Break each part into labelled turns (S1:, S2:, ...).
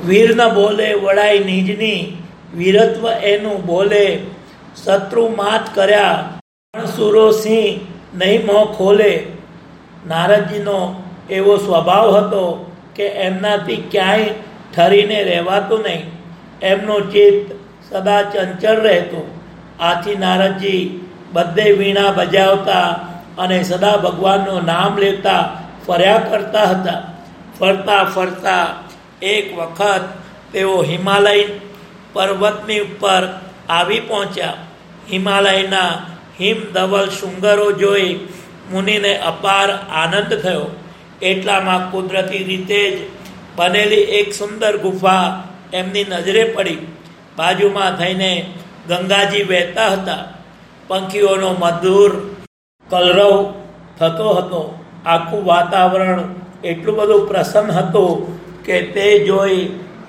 S1: વીર ન બોલે વડાઈ નિજની, વીરત્વ એનું બોલે. શત્રુ માત કર્યા સુરો સિંહ, નહીં મોં ખોલે. નારદજીનો એવો સ્વભાવ હતો કે એમનાથી ક્યાંય ઠરીને રહેવાતું નહીં. એમનું ચિત્ત સદા ચંચળ રહેતું. આથી નારદજી બધે વીણા બજાવતા અને સદા ભગવાનનું નામ લેતા ફર્યા કરતા હતા. ફરતા ફરતા એક વખત તેઓ હિમાલય પર્વતની ઉપર આવી પહોંચ્યા. હિમાલયના હિમધવલ શૃંગરો જોઈ મુનિને અપાર આનંદ થયો. એટલામાં કુદરતી રીતે જ બનેલી એક સુંદર ગુફા એમની નજરે પડી. બાજુમાં થઈને ગંગાજી વહેતા હતા. પંખીઓનો મધુર કલરવ થતો હતો. આખું વાતાવરણ એટલું બધું પ્રસન્ન હતું કે તે જોઈ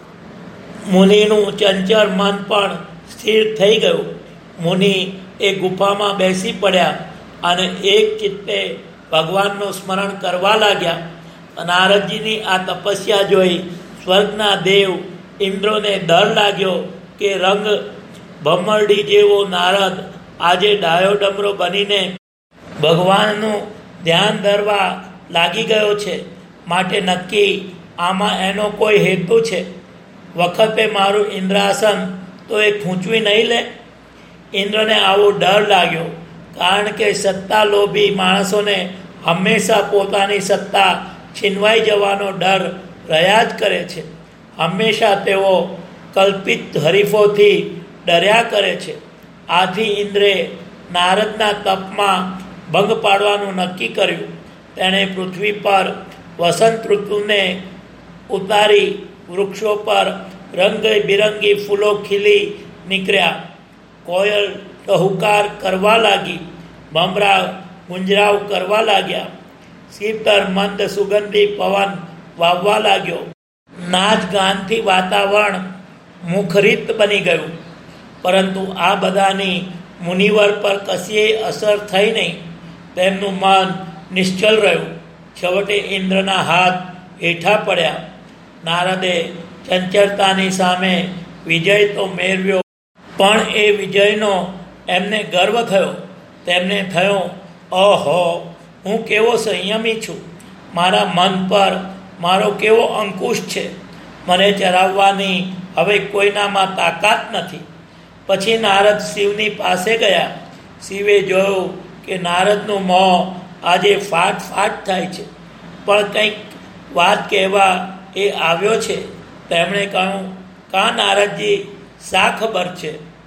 S1: મુનિનું ચંચળ મન પણ સ્થિર થઈ ગયું. મુનિ એ ગુફામાં બેસી પડ્યા અને એક ચિત્તે ભગવાનનું સ્મરણ કરવા લાગ્યા. નારદજીની આ તપસ્યા જોઈ સ્વર્ગના દેવ ઇન્દ્રોને ડર લાગ્યો કે રંગ ભમરડી જેવો નારદ આજે ડાયો ડમરો બનીને ભગવાનનું ધ્યાન ધરવા લાગી ગયો છે. માટે નક્કી આમાં એનો કોઈ હેતુ છે. વખતે મારું ઇન્દ્રાસન તો એ ખૂંચવી નહીં લે. ઇન્દ્રને આવો ડર લાગ્યો, કારણ કે સત્તા લોભી માણસોને હંમેશા પોતાની સત્તા છીનવાઈ જવાનો ડર રહ્યા જ કરે છે. હંમેશા તેઓ કલ્પિત હરીફોથી ડર્યા કરે છે. આથી ઇન્દ્રે નારદના તપમાં ભંગ પાડવાનું નક્કી કર્યું. તેણે પૃથ્વી પર વસંત ઋતુને ઉતારી વૃક્ષો પર રંગબેરંગી ફૂલો ખીલી નીકળ્યા. કોયલ ટહુકાર કરવા લાગી. ભમરા ગુંજરાવ કરવા લાગ્યા. શીતળ મંદ સુગંધી પવન વાવવા લાગ્યો. નાચ ગાનથી વાતાવરણ મુખરિત બની ગયું. પરંતુ આ બધાની મુનિવર પર કશીય અસર થઈ નહીં. તેમનું મન નિશ્ચલ રહ્યું. છેવટે ઇન્દ્રના હાથ હેઠા પડ્યા. નારદે ચંચળતાની સામે વિજય તો મેળવ્યો, પણ એ વિજયનો એમને ગર્વ થયો. તેમને થયો, ઓહો, હું કેવો સંયમી છું. મારા મન પર મારો કેવો અંકુશ છે. મને ચરાવવાની હવે કોઈનામાં તાકાત નથી. પછી નારદ શિવની પાસે ગયા. શિવે જોયું કે નારદનું મોં આજે ફાટ ફાટ થાય છે, પણ કંઈક વાત કહેવા એ આવ્યો છે. તેમણે કહ્યું, કા નારદજી, શા ખબર છે?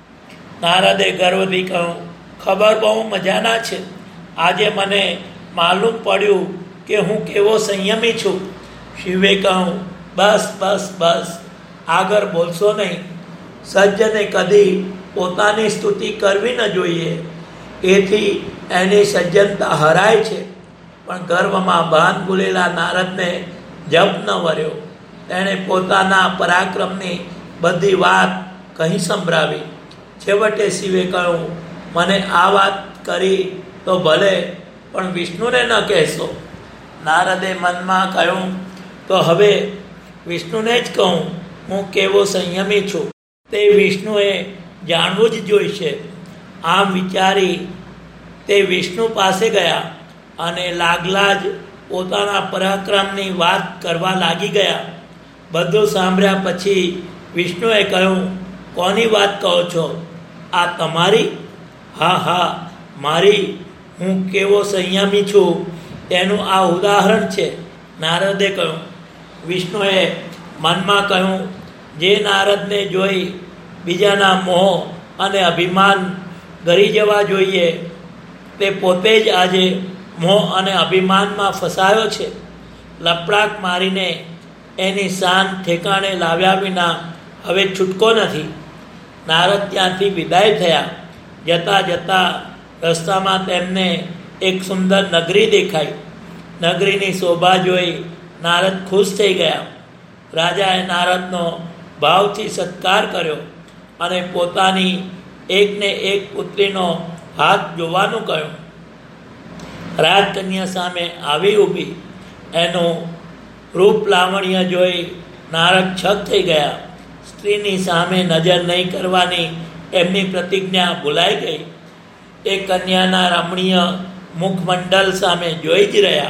S1: નારદે ગર્વથી કહ્યું, ખબર બહુ મજાના છે. આજે મને માલુમ પડ્યું કે હું કેવો સંયમી છું. શિવે કહ્યું, બસ બસ બસ, આગળ બોલશો નહીં. સજ્જને કદી પોતાની સ્તુતિ કરવી ન જોઈએ. એથી એની સજ્જનતા હરાય છે. પણ ગર્વમાં ભાન ભૂલેલા નારદને જપ ન વર્યો. તેણે પોતાના પરાક્રમની બધી વાત કહી સંભળાવી. છેવટે શિવે કહ્યું, મને આ વાત કરી તો ભલે, પણ વિષ્ણુને ન કહેશો. નારદે મનમાં કહ્યું, તો હવે વિષ્ણુને જ કહું, હું કેવો સંયમી છું. તે વિષ્ણુએ જાણવું જ જોઈશે. આમ વિચારી તે વિષ્ણુ પાસે ગયા અને લાગલા જ પોતાના પરાક્રમની વાત કરવા લાગી ગયા. બધું સાંભળ્યા પછી વિષ્ણુએ કહ્યું, કોની વાત કહો છો? આ તમારી? હા હા, મારી. હું કેવો સંયમી છું તેનું આ ઉદાહરણ છે. નારદે કહ્યું. વિષ્ણુએ મનમાં કહ્યું, જે નારદને જોઈ બીજાના મોહ અને અભિમાન ગરી જવા જોઈએ, તે પોતે જ આજે મોહ અને અભિમાનમાં ફસાયો છે. લપડાક મારીને એની શાન ઠેકાણે લાવ્યા વિના હવે છૂટકો નથી. નારદ ત્યાંથી વિદાય થયા. જતાં જતાં રસ્તામાં તેમને એક સુંદર નગરી દેખાઈ. નગરીની શોભા જોઈ નારદ ખુશ થઈ ગયા. રાજાએ નારદનો ભાવથી સત્કાર કર્યો અને પોતાની એકને એક પુત્રીનો હાથ જોવાનું કહ્યું. રાજકન્યા સામે આવી ઊભી. એનું રૂપ લાવણ્ય જોઈ નારદ છક થઈ ગયા. સ્ત્રીની સામે નજર નહીં કરવાની એમની પ્રતિજ્ઞા ભૂલાઈ ગઈ. એ કન્યાના રમણીય મુખમંડલ સામે જોઈ જ રહ્યા.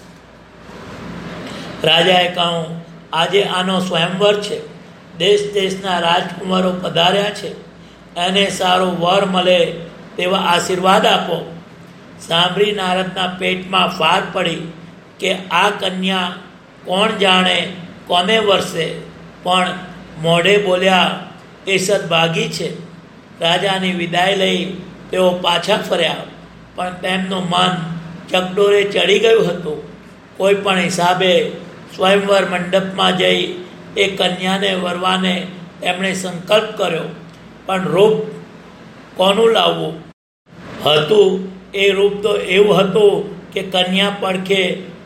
S1: રાજાએ કહ્યું, આજે આનો સ્વયંવર છે. દેશ દેશના રાજકુમારો પધાર્યા છે. એને સારો વર મળે તેવા આશીર્વાદ આપો. સાંભળી નારદના પેટમાં ફાર પડી કે આ કન્યા કોણ જાણે કોને વરસે, પણ મોઢે બોલ્યા એ સદભાગી છે. રાજાની વિદાય લઈ તેઓ પાછા ફર્યા, પણ તેમનું મન ચકડોરે ચડી ગયું હતું. કોઈ પણ હિસાબે સ્વયંવર મંડપમાં જઈ એ કન્યાને વરવાને તેમણે સંકલ્પ કર્યો, પણ રૂપ કોનું લાવવું હતું. એ રૂપ તો એવું હતું કે કન્યા પડખે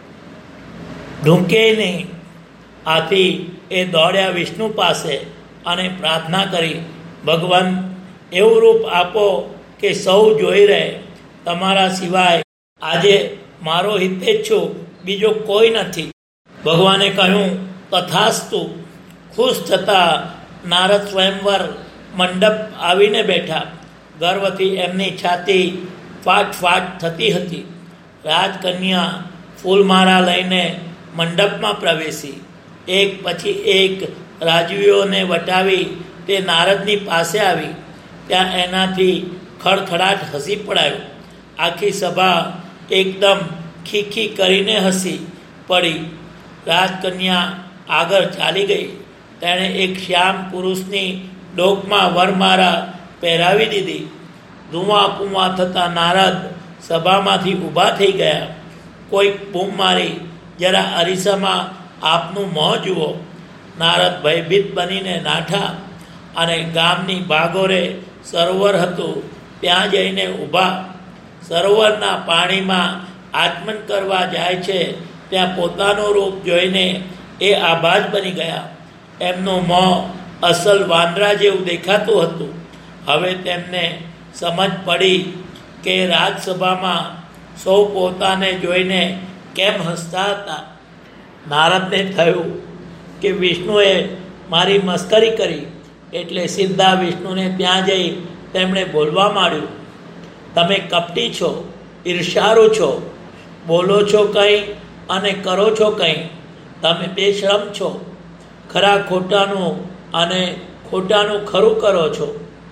S1: ઢૂંકે નહીં. આથી એ દોડ્યા વિષ્ણુ પાસે અને પ્રાર્થના કરી, ભગવાન એવું રૂપ આપો કે સૌ જોઈ રહે. તમારા સિવાય આજે મારો હિતેચ્છુ બીજો કોઈ નથી. ભગવાને કહ્યું, તથાસ્તુ. ખુશ થતા નારદ સ્વયંવર મંડપ આવીને બેઠા. ગર્વથી એમની છાતી ફાટ ફાટ થતી હતી. રાજકન્યા ફૂલમાળા લઈને મંડપમાં પ્રવેશી. એક પછી એક રાજવીઓને વટાવી તે નારદની પાસે આવી. ત્યાં એનાથી ખડખડાટ હસી પડાયું. આખી સભા એકદમ ખીખી કરીને હસી પડી. રાજકન્યા આગળ ચાલી ગઈ. તેણે એક શ્યામ પુરુષની ડોકમાં વરમાળા પહેરાવી દીધી. ધુઆ કુઆ થતા નારદ સભામાંથી ઊભા થઈ ગયા. કોઈક બૂમ મારી, જરા અરીસામાં આપનું મોં જુઓ. નારદ ભયભીત બનીને નાઠા અને ગામની ભાગોરે સરોવર હતું ત્યાં જઈને ઊભા. સરોવરના પાણીમાં આચમન કરવા જાય છે ત્યાં પોતાનું રૂપ જોઈને એ આભાસ બની ગયા. એમનું મોં અસલ વાંદરા જેવું દેખાતું હતું. હવે તેમને સમજ પડી કે રાજસભામાં સૌ પોતાને જોઈને કેમ હસતા હતા. નારદને થયું કે વિષ્ણુએ મારી મસ્કરી કરી, એટલે સીધા વિષ્ણુને ત્યાં જઈ તેમણે બોલવા માંડ્યું, તમે કપટી છો, ઈર્ષાળુ છો, બોલો છો કંઈ અને કરો છો કંઈ. તમે બેશરમ છો. ખરા ખોટાનું અને ખોટાનું ખરું કરો છો.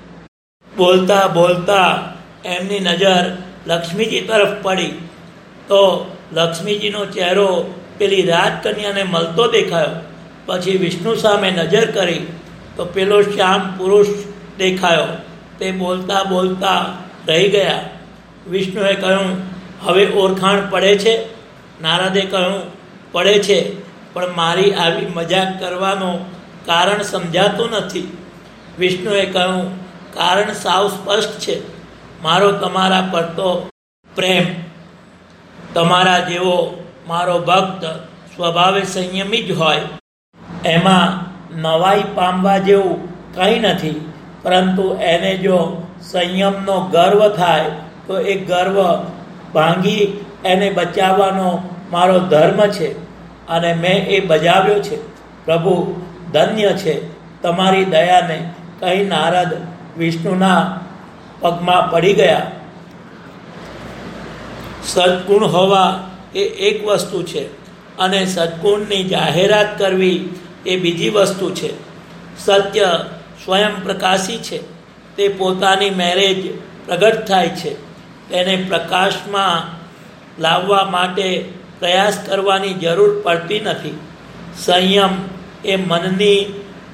S1: બોલતા બોલતા એમની નજર લક્ષ્મીજી તરફ પડી તો લક્ષ્મીજીનો ચહેરો પેલી રાજકન્યાને મળતો દેખાયો. પછી વિષ્ણુ સામે નજર કરી તો પેલો શ્યામ પુરુષ દેખાયો. તે બોલતા બોલતા રહી ગયા. વિષ્ણુએ કહ્યું, હવે ઓળખાણ પડે છે? નારદે કહ્યું, પડે છે, પણ મારી આવી મજાક કરવાનું કારણ સમજાતું નથી. વિષ્ણુએ કહ્યું, કારણ સાવ સ્પષ્ટ છે. મારો તમારા પર તો પ્રેમ. તમારા જેવો મારો ભક્ત સ્વભાવે સંયમી જ હોય. એમાં નવાઈ પામવા જેવું કંઈ નથી, પરંતુ એને જો સંયમનો ગર્વ થાય તો એ ગર્વ ભાંગી એને બચાવવાનો મારો ધર્મ છે અને મેં એ બજાવ્યો છે. પ્રભુ ધન્ય છે તમારી દયાને. કહી નારદ વિષ્ણુના પગમાં પડી ગયા. સદગુણ હોવા એ એક વસ્તુ છે અને સદગુણની જાહેરાત કરવી એ બીજી વસ્તુ છે. સત્ય સ્વયં પ્રકાશી છે. તે પોતાની મેરે જ પ્રગટ થાય છે. તેને પ્રકાશમાં લાવવા માટે પ્રયાસ કરવાની જરૂર પડતી નથી. સંયમ એ મનની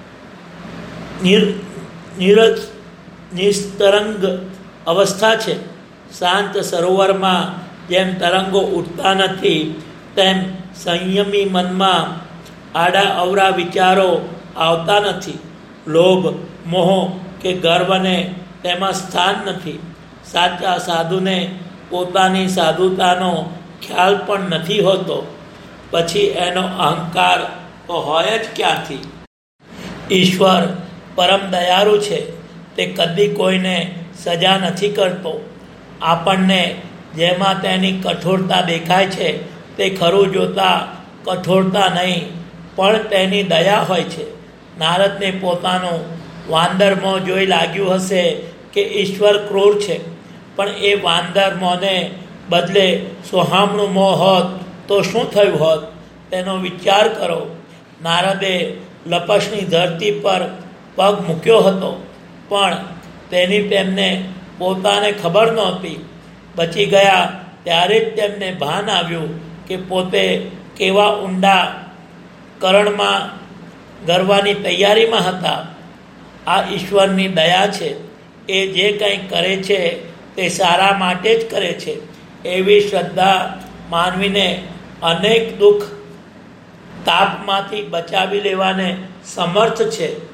S1: નિસ્તરંગ અવસ્થા છે. શાંત સરોવરમાં જેમ તરંગો ઉઠતા નથી, તેમ સંયમી મનમાં આડા અવરા વિચારો આવતા નથી. લોભ, મોહ કે ગર્વને તેમાં સ્થાન નથી. સાચા સાધુને પોતાની સાધુતાનો ખ્યાલ પણ નથી હોતો. પછી એનો અહંકાર તો હોય જ ક્યાંથી? ઈશ્વર પરમ દયાળુ છે. તે કદી કોઈને સજા નથી કરતો. આપણને જેમાં તેની કઠોરતા દેખાય છે તે ખરું જોતા કઠોરતા નહીં પણ તેની દયા હોય છે. નારદને પોતાનું વાંદર મોં જોઈ લાગ્યું હશે કે ઈશ્વર ક્રૂર છે, પણ એ વાંદર મોંને બદલે સોહામણું મોં હોત તો શું થયું હોત તેનો વિચાર કરો. નારદે લપસણી ધરતી પર પગ મૂક્યો હતો, પણ તેની તેમને પોતાને ખબર નહોતી. બચી ગયા ત્યારે જ તેમને ભાન આવ્યું કે પોતે કેવા ઊંડા કરણમાં ગરવાની તૈયારીમાં હતા. આ ઈશ્વરની દયા છે. એ જે કંઈ કરે છે તે સારા માટે જ કરે છે. એવી શ્રદ્ધા માનવીને અનેક દુઃખ તાપમાંથી બચાવી લેવાને સમર્થ છે.